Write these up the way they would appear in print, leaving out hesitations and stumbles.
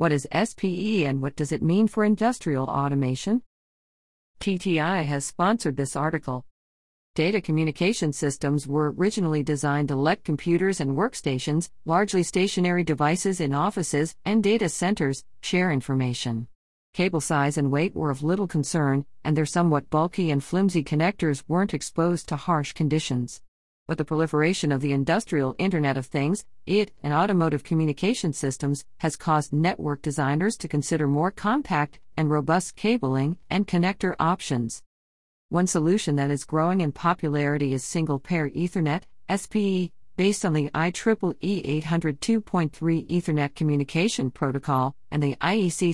What is SPE and what does it mean for industrial automation? TTI has sponsored this article. Data communication systems were originally designed to let computers and workstations, largely stationary devices in offices and data centers, share information. Cable size and weight were of little concern, and their somewhat bulky and flimsy connectors weren't exposed to harsh conditions. But the proliferation of the industrial Internet of Things, and automotive communication systems has caused network designers to consider more compact and robust cabling and connector options. One solution that is growing in popularity is Single-Pair Ethernet, SPE, based on the IEEE 802.3 Ethernet Communication Protocol and the IEC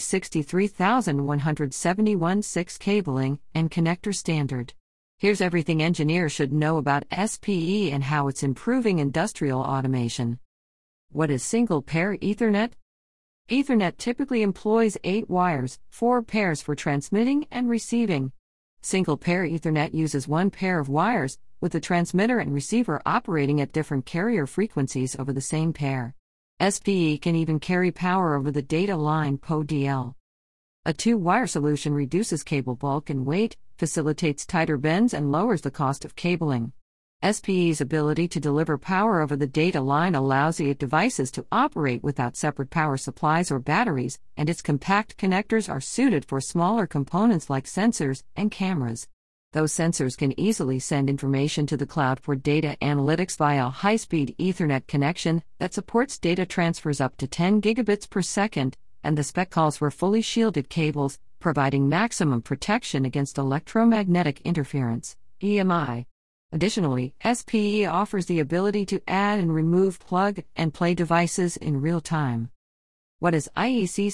63171-6 cabling and connector standard. Here's everything engineers should know about SPE and how it's improving industrial automation. What is Single-Pair Ethernet? Ethernet typically employs 8 wires, 4 pairs for transmitting and receiving. Single-Pair Ethernet uses one pair of wires, with the transmitter and receiver operating at different carrier frequencies over the same pair. SPE can even carry power over the data line PODL. A 2-wire solution reduces cable bulk and weight, facilitates tighter bends and lowers the cost of cabling. SPE's ability to deliver power over the data line allows the devices to operate without separate power supplies or batteries, and its compact connectors are suited for smaller components like sensors and cameras. Those sensors can easily send information to the cloud for data analytics via a high-speed Ethernet connection that supports data transfers up to 10 gigabits per second, and the spec calls for fully shielded cables, providing maximum protection against electromagnetic interference, EMI. Additionally, SPE offers the ability to add and remove plug-and-play devices in real time. What is IEC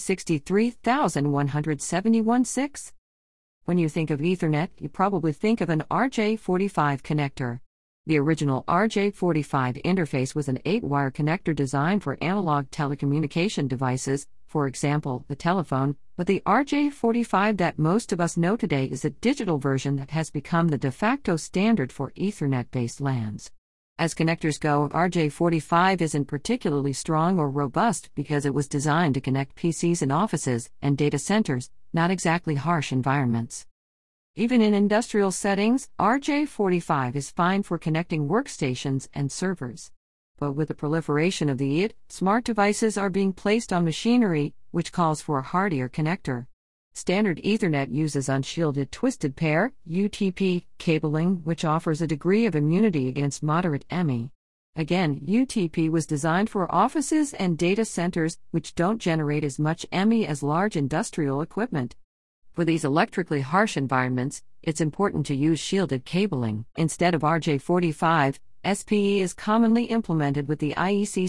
63171-6? When you think of Ethernet, you probably think of an RJ45 connector. The original RJ45 interface was an 8-wire connector designed for analog telecommunication devices, for example, the telephone, but the RJ45 that most of us know today is a digital version that has become the de facto standard for Ethernet-based LANs. As connectors go, RJ45 isn't particularly strong or robust because it was designed to connect PCs in offices and data centers, not exactly harsh environments. Even in industrial settings, RJ45 is fine for connecting workstations and servers. But with the proliferation of the smart devices are being placed on machinery, which calls for a hardier connector. Standard Ethernet uses unshielded twisted pair (UTP) cabling, which offers a degree of immunity against moderate EMI. Again, UTP was designed for offices and data centers, which don't generate as much EMI as large industrial equipment. For these electrically harsh environments, it's important to use shielded cabling. Instead of RJ45, SPE is commonly implemented with the IEC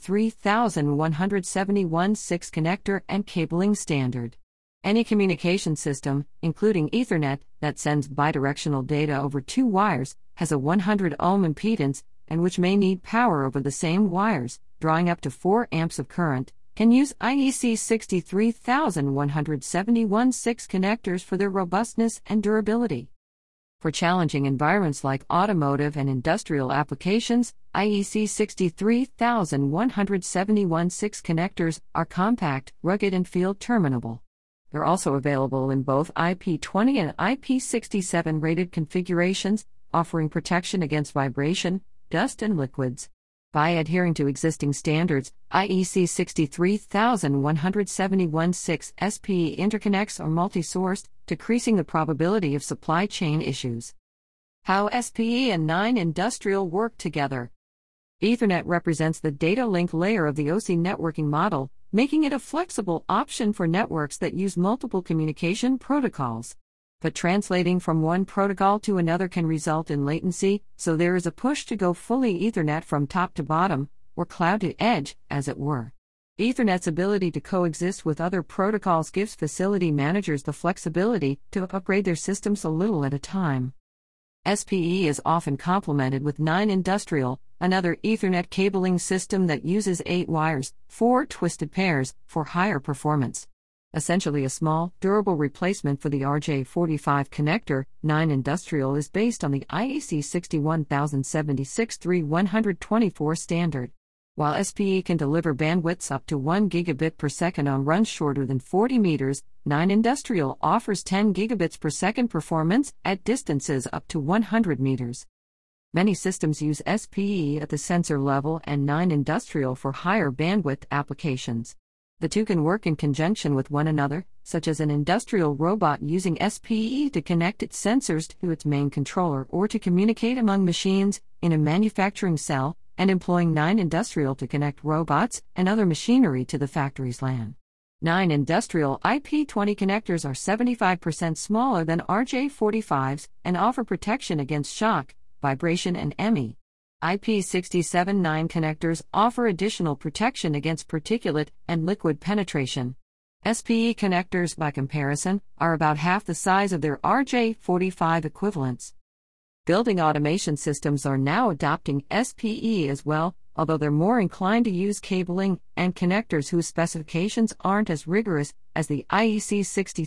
63171-6 connector and cabling standard. Any communication system, including Ethernet, that sends bidirectional data over 2 wires, has a 100 ohm impedance, and which may need power over the same wires, drawing up to 4 amps of current, can use IEC 63171-6 connectors for their robustness and durability. For challenging environments like automotive and industrial applications, IEC 63171-6 connectors are compact, rugged, and field terminable. They're also available in both IP20 and IP67 rated configurations, offering protection against vibration, dust, and liquids. By adhering to existing standards, IEC 63171-6 SPE interconnects are multi-sourced, decreasing the probability of supply chain issues. How SPE and 9 Industrial work together. Ethernet represents the data link layer of the OSI networking model, making it a flexible option for networks that use multiple communication protocols. But translating from one protocol to another can result in latency, so there is a push to go fully Ethernet from top to bottom, or cloud to edge, as it were. Ethernet's ability to coexist with other protocols gives facility managers the flexibility to upgrade their systems a little at a time. SPE is often complemented with 9 Industrial, another Ethernet cabling system that uses 8 wires, 4 twisted pairs, for higher performance. Essentially a small, durable replacement for the RJ45 connector, 9 Industrial is based on the IEC 61076-3124 standard. While SPE can deliver bandwidths up to 1 gigabit per second on runs shorter than 40 meters, 9 Industrial offers 10 gigabits per second performance at distances up to 100 meters. Many systems use SPE at the sensor level and 9 Industrial for higher bandwidth applications. The two can work in conjunction with one another, such as an industrial robot using SPE to connect its sensors to its main controller or to communicate among machines in a manufacturing cell, and employing 9 Industrial to connect robots and other machinery to the factory's LAN. 9 Industrial IP20 connectors are 75% smaller than RJ45s and offer protection against shock, vibration, and EMI. IP67-9 connectors offer additional protection against particulate and liquid penetration. SPE connectors, by comparison, are about half the size of their RJ45 equivalents. Building automation systems are now adopting SPE as well, although they're more inclined to use cabling and connectors whose specifications aren't as rigorous as the IEC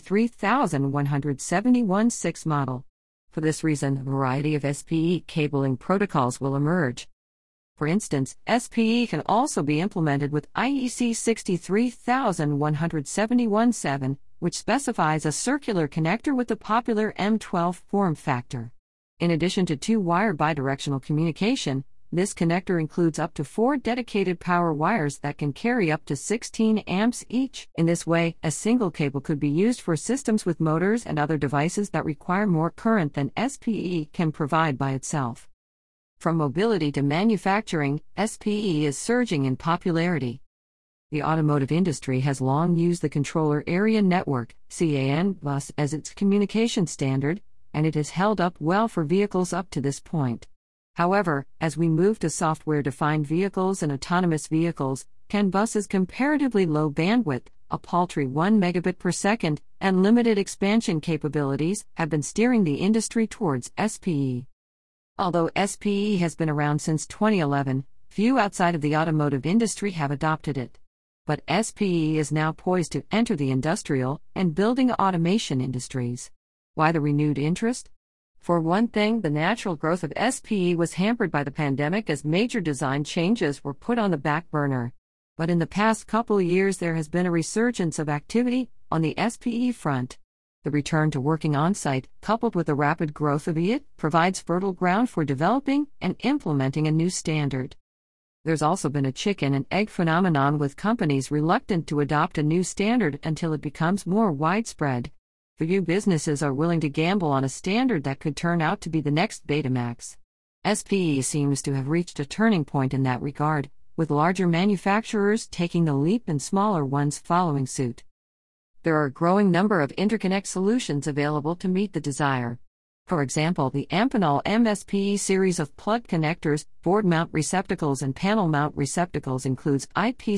63171 model. For this reason, a variety of SPE cabling protocols will emerge. For instance, SPE can also be implemented with IEC 63171 which specifies a circular connector with the popular M12 form factor. In addition to two-wire bidirectional communication, this connector includes up to 4 dedicated power wires that can carry up to 16 amps each. In this way, a single cable could be used for systems with motors and other devices that require more current than SPE can provide by itself. From mobility to manufacturing, SPE is surging in popularity. The automotive industry has long used the Controller Area Network (CAN) bus as its communication standard, and it has held up well for vehicles up to this point. However, as we move to software-defined vehicles and autonomous vehicles, CAN bus's comparatively low bandwidth, a paltry 1 megabit per second, and limited expansion capabilities have been steering the industry towards SPE. Although SPE has been around since 2011, few outside of the automotive industry have adopted it. But SPE is now poised to enter the industrial and building automation industries. Why the renewed interest? For one thing, the natural growth of SPE was hampered by the pandemic as major design changes were put on the back burner. But in the past couple of years, there has been a resurgence of activity on the SPE front. The return to working on-site, coupled with the rapid growth of it, provides fertile ground for developing and implementing a new standard. There's also been a chicken and egg phenomenon with companies reluctant to adopt a new standard until it becomes more widespread. Few businesses are willing to gamble on a standard that could turn out to be the next Betamax. SPE seems to have reached a turning point in that regard, with larger manufacturers taking the leap and smaller ones following suit. There are a growing number of interconnect solutions available to meet the desire. For example, the Amphenol MSPE series of plug connectors, board mount receptacles and panel mount receptacles includes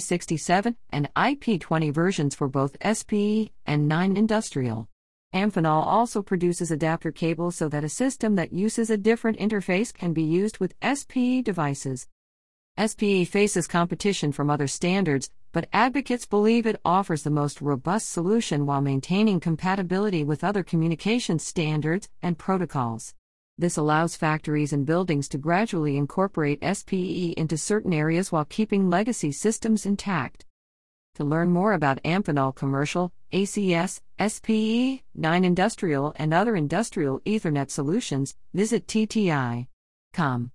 IP67 and IP20 versions for both SPE and 9 Industrial. Amphenol also produces adapter cables so that a system that uses a different interface can be used with SPE devices. SPE faces competition from other standards, but advocates believe it offers the most robust solution while maintaining compatibility with other communication standards and protocols. This allows factories and buildings to gradually incorporate SPE into certain areas while keeping legacy systems intact. To learn more about Amphenol Commercial, ACS, SPE, 9 Industrial, and other industrial Ethernet solutions, visit TTI.com.